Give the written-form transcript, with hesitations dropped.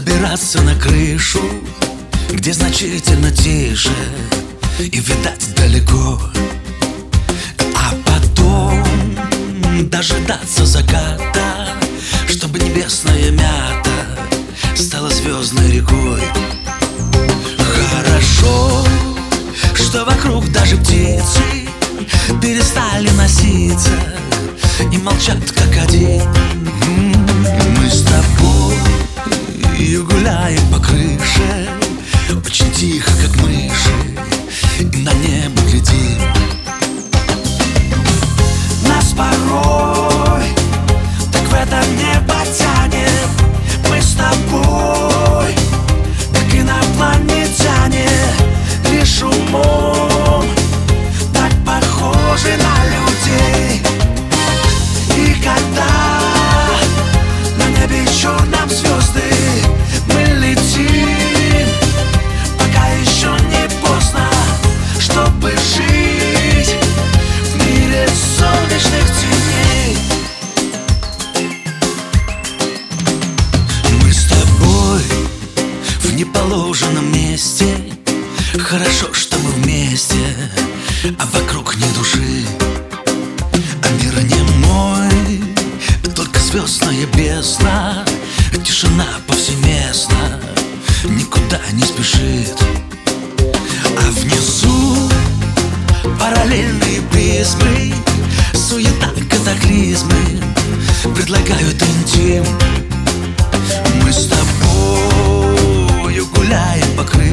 забираться на крышу, где значительно тише и видать далеко. А потом дожидаться заката, чтобы небесная мята стала звездной рекой. Хорошо, что вокруг даже птицы перестали носиться и молчат как один. Мы с тобой гуляем по крыше, очень тихо, как мыши, и на небо глядим. Нас порой так в это небо тянет. Мы с тобой как инопланетяне, лишь умом так похожи на людей. И когда на небе черном звезды мы летим, пока еще не поздно, чтобы жить в мире солнечных теней. Мы с тобой в неположенном месте. Хорошо, что мы вместе, а вокруг ни души. А мир не мой, только звездная бездна. Тишина повсеместна, никуда не спешит. А внизу параллельные призмы, суета, катаклизмы предлагают интим. Мы с тобою гуляем по крыше,